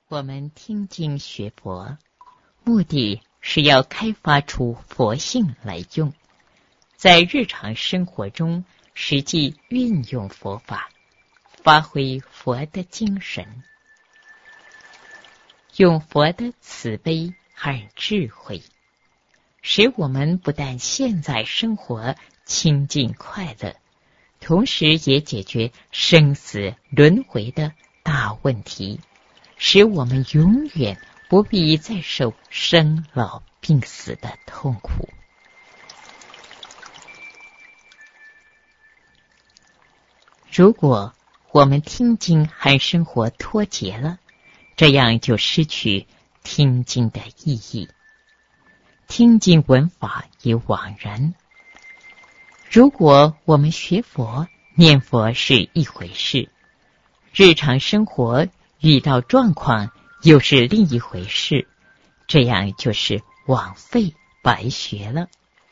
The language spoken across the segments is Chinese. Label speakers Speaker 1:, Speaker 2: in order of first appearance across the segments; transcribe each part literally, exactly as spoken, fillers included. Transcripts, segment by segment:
Speaker 1: 我们听经学佛，目的是要开发出佛性来用，在日常生活中实际运用佛法，发挥佛的精神，用佛的慈悲和智慧，使我们不但现在生活清净快乐，同时也解决生死轮回的大问题，使我们永远不必再受生老病死的痛苦。如果我们听经和生活脱节了，这样就失去听经的意义，听经闻法也枉然。如果我们学佛念佛是一回事，日常生活遇到状况又是另一回事，这样就是枉费白学了。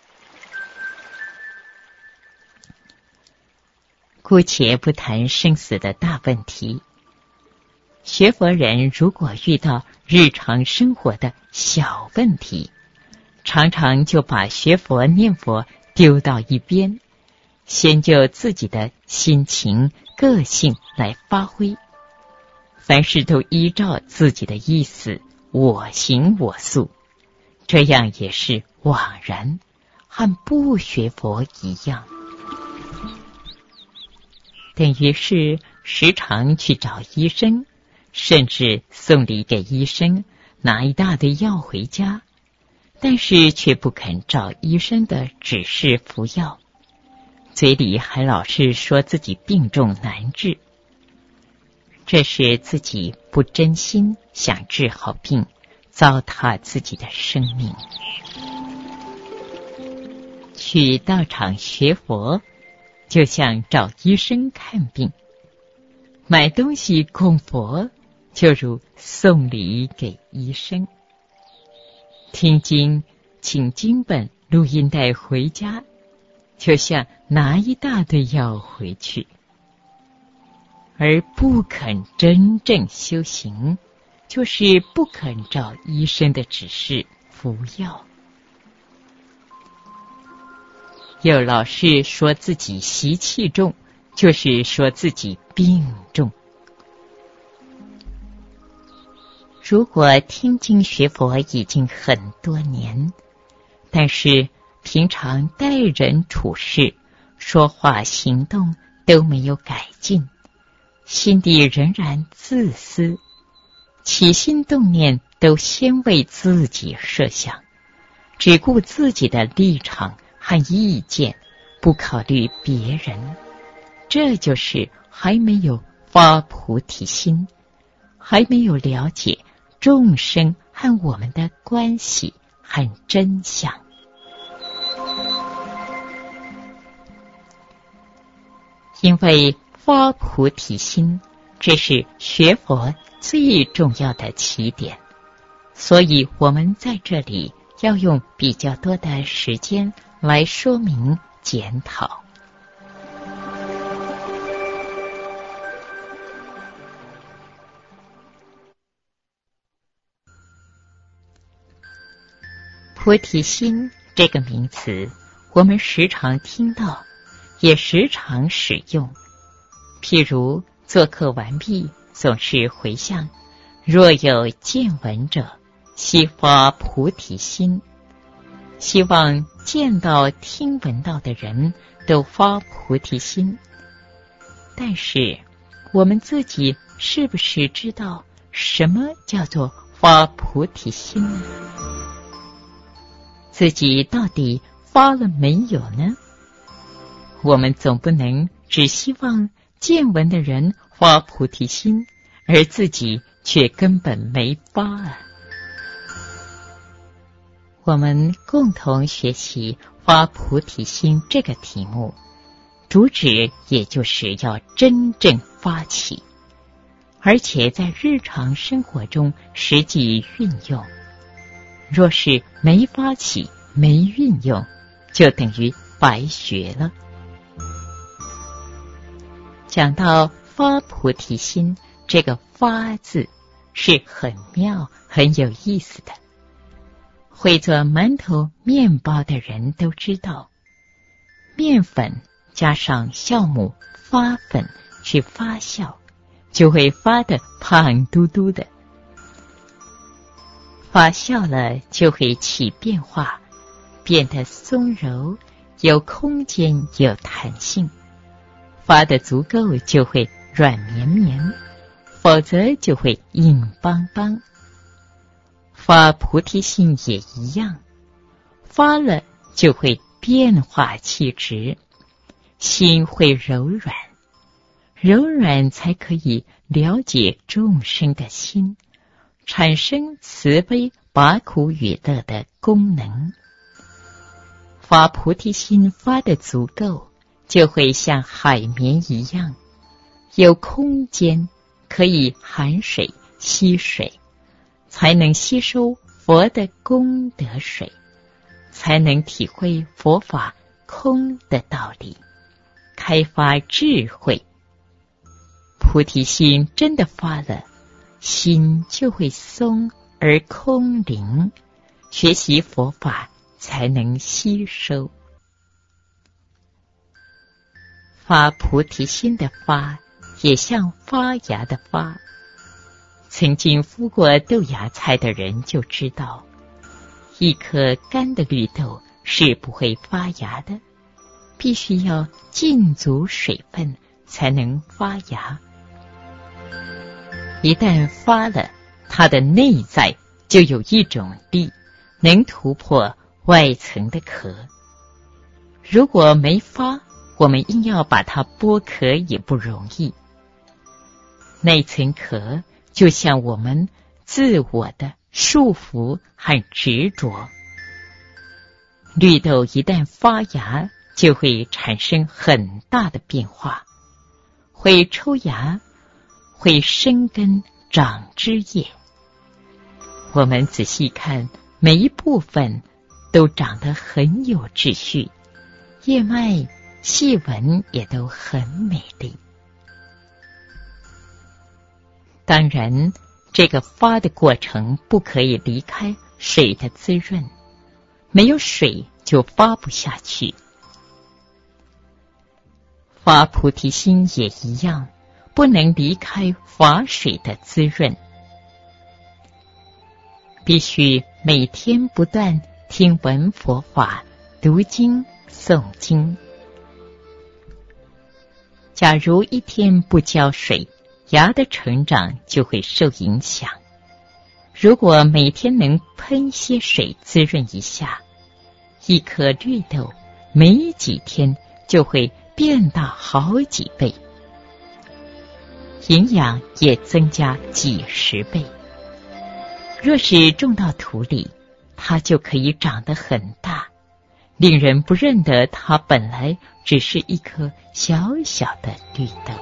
Speaker 1: 姑且不谈生死的大问题，学佛人如果遇到日常生活的小问题，常常就把学佛念佛丢到一边，先就自己的心情个性来发挥，凡事都依照自己的意思，我行我素，这样也是枉然，和不学佛一样，等于是时常去找医生，甚至送礼给医生，拿一大堆药回家，但是却不肯照医生的指示服药，嘴里还老是说自己病重难治，这是自己不真心想治好病，糟蹋自己的生命。去道场学佛，就像找医生看病，买东西供佛，就如送礼给医生。听经请经本录音带回家，就像拿一大堆药回去，而不肯真正修行，就是不肯照医生的指示服药，又老是说自己习气重，就是说自己病重。如果听经学佛已经很多年，但是平常待人处事、说话行动都没有改进，心底仍然自私，起心动念都先为自己设想，只顾自己的立场和意见，不考虑别人，这就是还没有发菩提心，还没有了解众生和我们的关系和真相。因为发菩提心，这是学佛最重要的起点，所以我们在这里要用比较多的时间来说明检讨。菩提心这个名词，我们时常听到，也时常使用。譬如做客完毕，总是回向，若有见闻者，悉发菩提心。希望见到听闻到的人都发菩提心。但是我们自己是不是知道什么叫做发菩提心呢？自己到底发了没有呢？我们总不能只希望见闻的人发菩提心，而自己却根本没发啊。我们共同学习发菩提心这个题目，主旨也就是要真正发起，而且在日常生活中实际运用。若是没发起、没运用，就等于白学了。讲到发菩提心，这个发字是很妙很有意思的。会做馒头面包的人都知道，面粉加上酵母发粉去发酵，就会发得胖嘟嘟的。发酵了就会起变化，变得松柔，有空间有弹性。发得足够就会软绵绵，否则就会硬邦邦。发菩提心也一样，发了就会变化气质，心会柔软，柔软才可以了解众生的心，产生慈悲拔苦与乐的功能。发菩提心发得足够，就会像海绵一样，有空间可以含水吸水，才能吸收佛的功德水，才能体会佛法空的道理，开发智慧。菩提心真的发了，心就会松而空灵，学习佛法才能吸收。发菩提心的发也像发芽的发，曾经孵过豆芽菜的人就知道，一颗干的绿豆是不会发芽的，必须要浸足水分才能发芽。一旦发了，它的内在就有一种力，能突破外层的壳。如果没发，我们硬要把它剥壳也不容易。那层壳就像我们自我的束缚和执着。绿豆一旦发芽，就会产生很大的变化，会抽芽，会生根长枝叶。我们仔细看，每一部分都长得很有秩序，叶脉细纹也都很美丽。当然，这个发的过程不可以离开水的滋润，没有水就发不下去。发菩提心也一样，不能离开法水的滋润，必须每天不断听闻佛法，读经诵经。假如一天不浇水，芽的成长就会受影响。如果每天能喷些水滋润一下，一颗绿豆没几天就会变大好几倍，营养也增加几十倍。若是种到土里，它就可以长得很大，令人不认得它本来只是一颗小小的绿豆。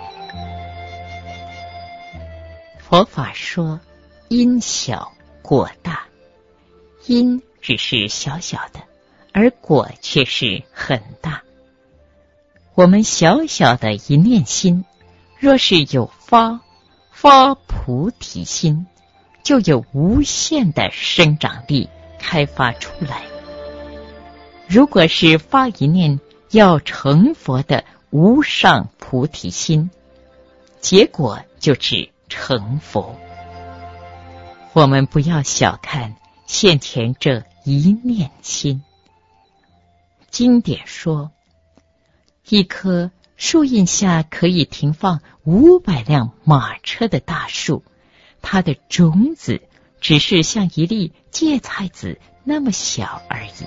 Speaker 1: 佛法说因小果大，因只是小小的，而果却是很大。我们小小的一念心，若是有发发菩提心，就有无限的生长力开发出来。如果是发一念要成佛的无上菩提心，结果就是成佛。我们不要小看现前这一念心。经典说，一棵树荫下可以停放五百辆马车的大树，它的种子只是像一粒芥菜籽那么小而已。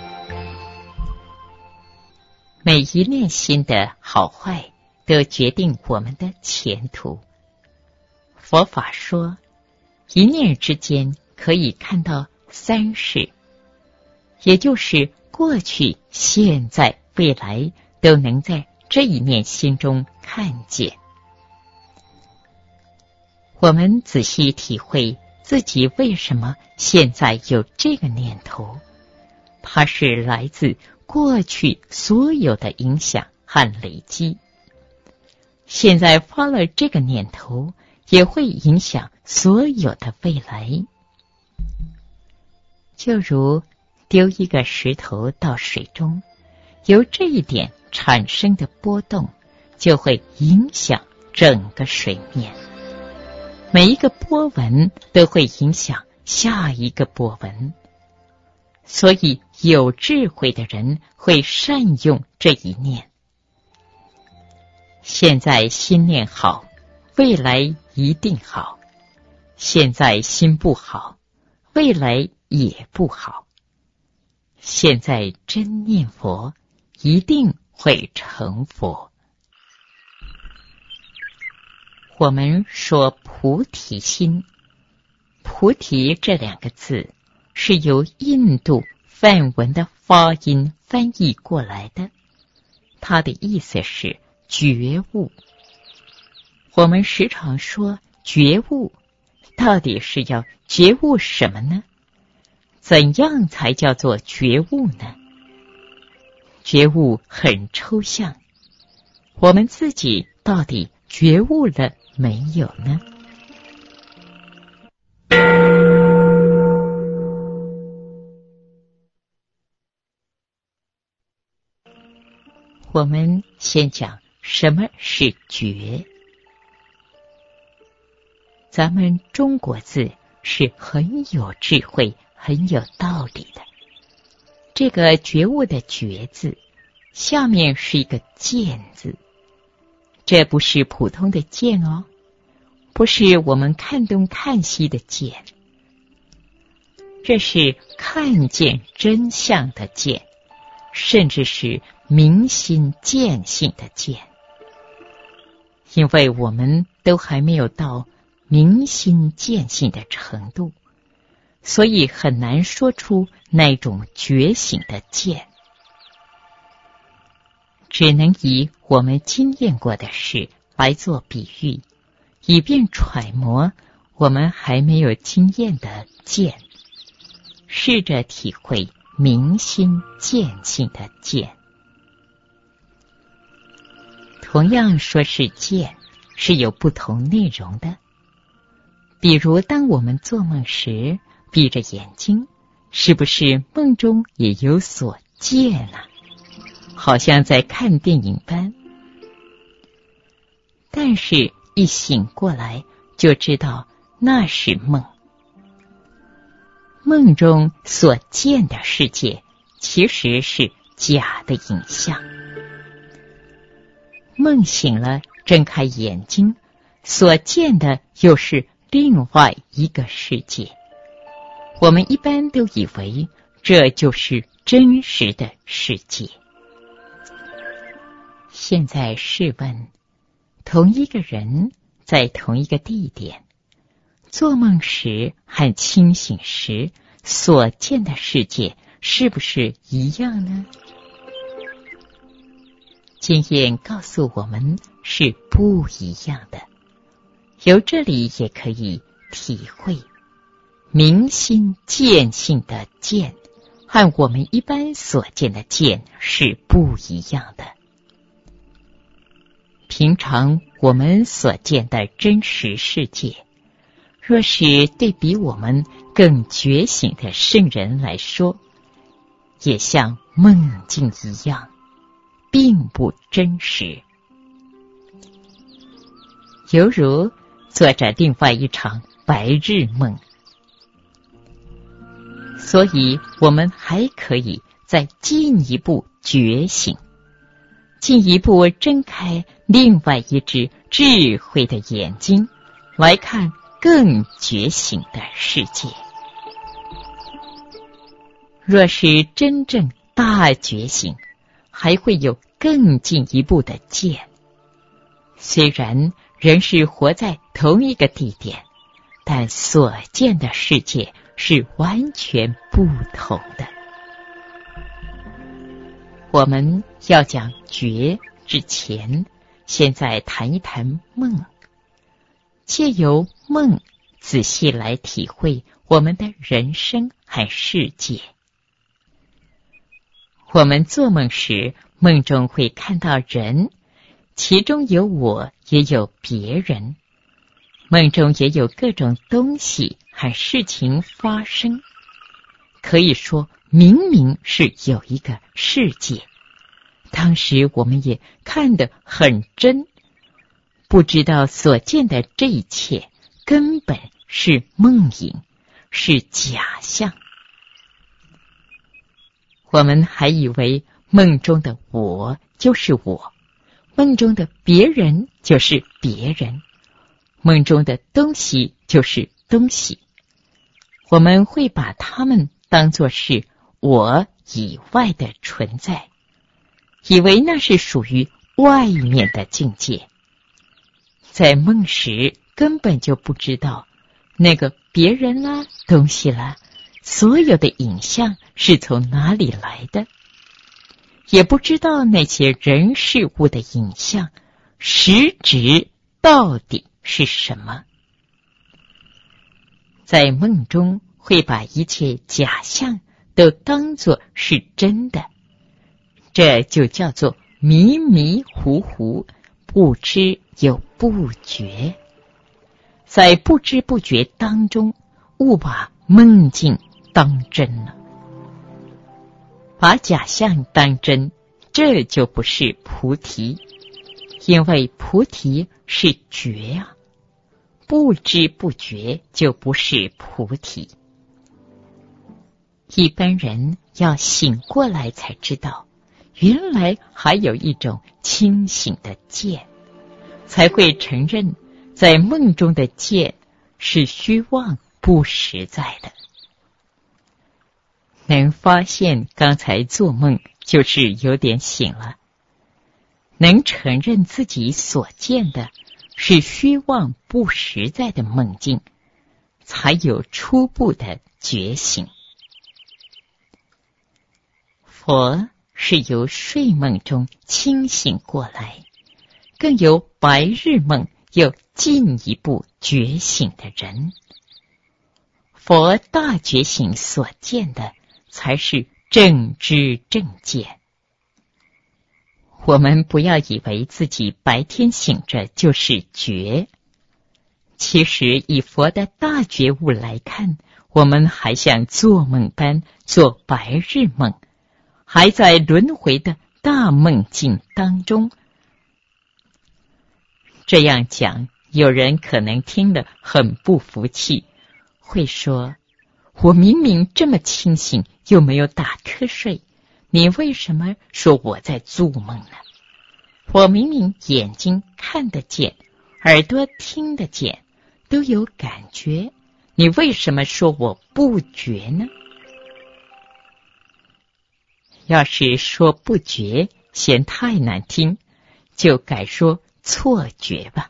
Speaker 1: 每一念心的好坏都决定我们的前途。佛法说，一念之间可以看到三世，也就是过去、现在、未来都能在这一念心中看见。我们仔细体会自己为什么现在有这个念头，它是来自过去所有的影响和累积。现在发了这个念头， 也会影响所有的未来。就如丢一个石头到水中，由这一点产生的波动就会影响整个水面，每一个波纹都会影响下一个波纹。所以有智慧的人会善用这一念。现在心念好，未来一定好；现在心不好，未来也不好。现在真念佛，一定会成佛。我们说菩提心，菩提这两个字是由印度梵文的发音翻译过来的，它的意思是觉悟。我们时常说觉悟，到底是要觉悟什么呢？怎样才叫做觉悟呢？觉悟很抽象，我们自己到底觉悟了没有呢？我们先讲什么是觉。咱们中国字是很有智慧、很有道理的。这个觉悟的觉字，下面是一个见字，这不是普通的见哦，不是我们看东看西的见，这是看见真相的见，甚至是明心见性的见。因为我们都还没有到明心见性的程度，所以很难说出那种觉醒的见，只能以我们经验过的事来做比喻，以便揣摩我们还没有经验的见，试着体会明心见性的见。同样说是见，是有不同内容的。比如当我们做梦时，闭着眼睛，是不是梦中也有所见啊？好像在看电影般。但是一醒过来，就知道那是梦。梦中所见的世界，其实是假的影像。梦醒了，睁开眼睛，所见的又是另外一个世界。我们一般都以为这就是真实的世界。现在试问，同一个人在同一个地点，做梦时和清醒时所见的世界是不是一样呢？经验告诉我们是不一样的。由这里也可以体会明心见性的见和我们一般所见的见是不一样的。平常我们所见的真实世界，若是对比我们更觉醒的圣人来说，也像梦境一样，并不真实，犹如做着另外一场白日梦。所以我们还可以再进一步觉醒，进一步睁开另外一只智慧的眼睛，来看更觉醒的世界。若是真正大觉醒，还会有更进一步的见。虽然人是活在同一个地点，但所见的世界是完全不同的。我们要讲觉之前，现在谈一谈梦，借由梦仔细来体会我们的人生和世界。我们做梦时，梦中会看到人，其中有我，也有别人。 梦中也有各种东西和事情发生，可以说明明是有一个世界，当时我们也看得很真，不知道所见的这一切根本是梦影，是假象。我们还以为梦中的我就是我，梦中的别人就是别人，梦中的东西就是东西，我们会把它们当作是我以外的存在，以为那是属于外面的境界。在梦时根本就不知道那个别人啦、东西啦，所有的影像是从哪里来的，也不知道那些人事物的影像实质到底是什么。在梦中会把一切假象都当作是真的，这就叫做迷迷糊糊，不知又不觉。在不知不觉当中，误把梦境当真了，把假象当真，这就不是菩提，因为菩提是觉啊，不知不觉就不是菩提。一般人要醒过来才知道，原来还有一种清醒的见，才会承认在梦中的见是虚妄不实在的。能发现刚才做梦就是有点醒了，能承认自己所见的是虚妄不实在的梦境，才有初步的觉醒。佛是由睡梦中清醒过来，更由白日梦又进一步觉醒的人。佛大觉醒所见的才是正知正见。我们不要以为自己白天醒着就是觉，其实以佛的大觉悟来看，我们还像做梦般做白日梦，还在轮回的大梦境当中。这样讲，有人可能听得很不服气，会说，我明明这么清醒，又没有打瞌睡，你为什么说我在做梦呢？我明明眼睛看得见，耳朵听得见，都有感觉，你为什么说我不觉呢？要是说不觉嫌太难听，就改说错觉吧。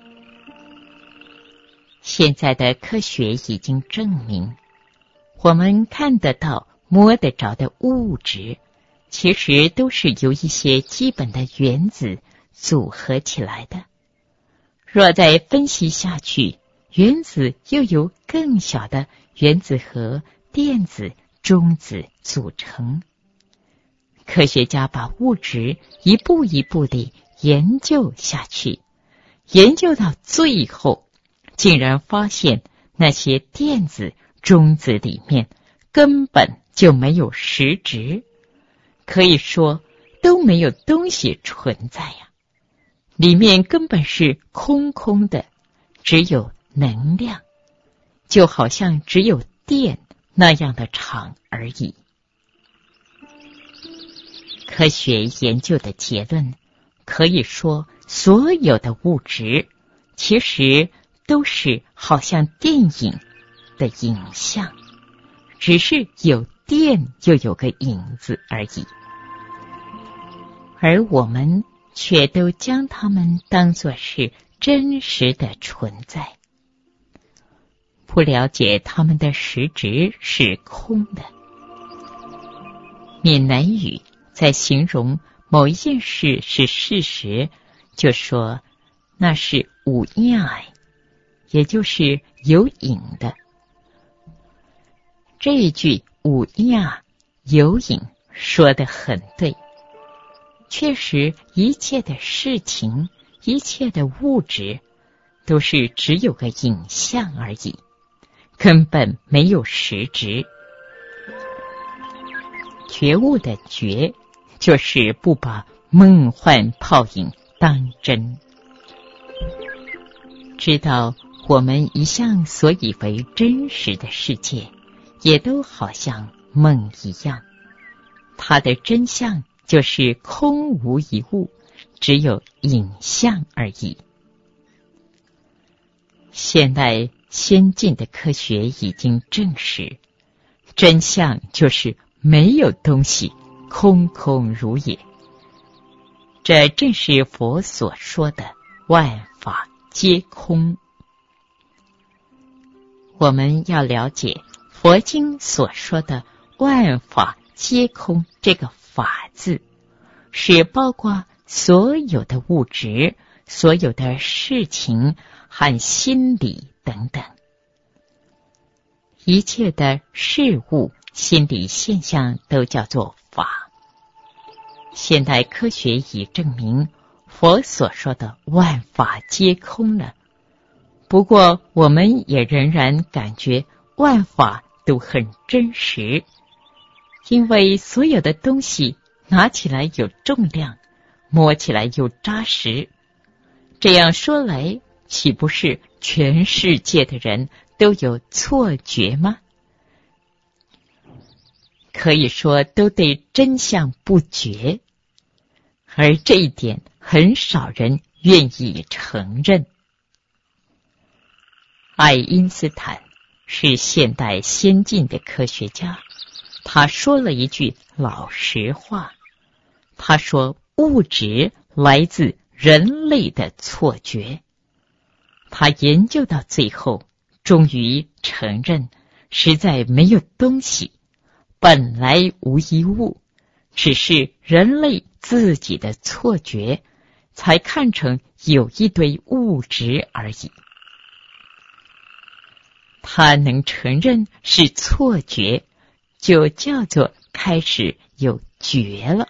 Speaker 1: 现在的科学已经证明，我们看得到摸得着的物质，其实都是由一些基本的原子组合起来的。若再分析下去，原子又由更小的原子核、电子、中子组成。科学家把物质一步一步地研究下去，研究到最后，竟然发现那些电子、中子里面根本就没有实质，可以说都没有东西存在呀、啊，里面根本是空空的，只有能量，就好像只有电那样的场而已。科学研究的结论可以说，所有的物质其实都是好像电影的影像，只是有电又有个影子而已，而我们却都将它们当作是真实的存在，不了解它们的实质是空的。闽南语在形容某一件事是事实，就说那是有影的，也就是有影的。这一句有影有影说得很对，确实一切的事情，一切的物质都是只有个影像而已，根本没有实质。觉悟的觉，就是不把梦幻泡影当真，知道我们一向所以为真实的世界，也都好像梦一样，它的真相就是空无一物，只有影像而已。现代先进的科学已经证实，真相就是没有东西，空空如也。这正是佛所说的万法皆空。我们要了解佛经所说的万法皆空这个法字，是包括所有的物质、所有的事情和心理等等，一切的事物、心理现象都叫做法。现代科学已证明佛所说的万法皆空了，不过我们也仍然感觉万法都很真实，因为所有的东西拿起来有重量，摸起来又扎实。这样说来，岂不是全世界的人都有错觉吗？可以说都对真相不觉，而这一点很少人愿意承认。爱因斯坦是现代先进的科学家，他说了一句老实话，他说物质来自人类的错觉。他研究到最后，终于承认实在没有东西，本来无一物，只是人类自己的错觉，才看成有一堆物质而已。他能承认是错觉，就叫做开始有觉了。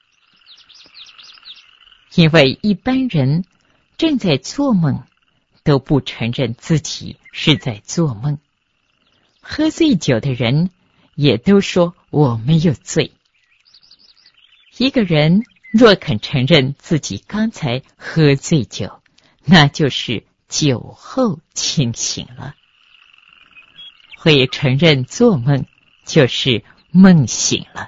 Speaker 1: 因为一般人正在做梦，都不承认自己是在做梦。喝醉酒的人也都说我没有醉。一个人若肯承认自己刚才喝醉酒，那就是酒后清醒了。会承认做梦，就是梦醒了。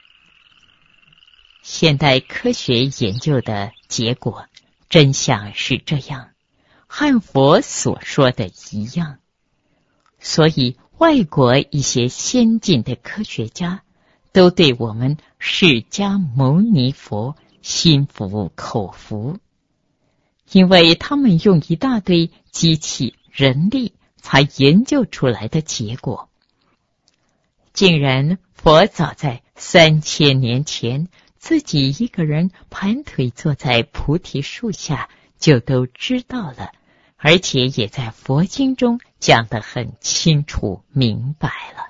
Speaker 1: 现代科学研究的结果，真相是这样，和佛所说的一样。所以外国一些先进的科学家都对我们释迦牟尼佛心服口服，因为他们用一大堆机器人力才研究出来的结果，竟然佛早在三千年前自己一个人盘腿坐在菩提树下就都知道了，而且也在佛经中讲得很清楚明白了。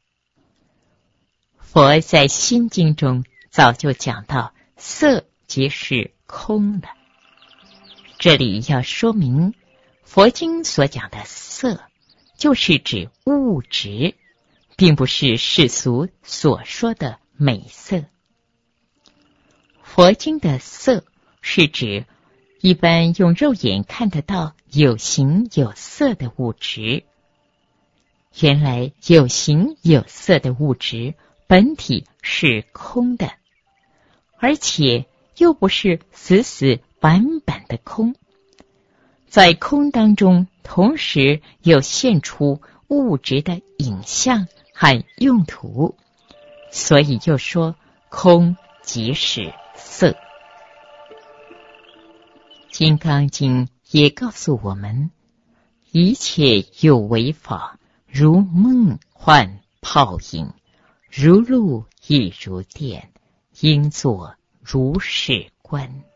Speaker 1: 佛在心经中早就讲到色即是空了。这里要说明，佛经所讲的色就是指物质，并不是世俗所说的美色。佛经的色是指一般用肉眼看得到有形有色的物质。原来有形有色的物质本体是空的，而且又不是死死板板的空，在空当中同时又现出物质的影像和用途，所以就说空即是色。金刚经也告诉我们，一切有为法，如梦幻泡影，如露亦如电，应作如是观。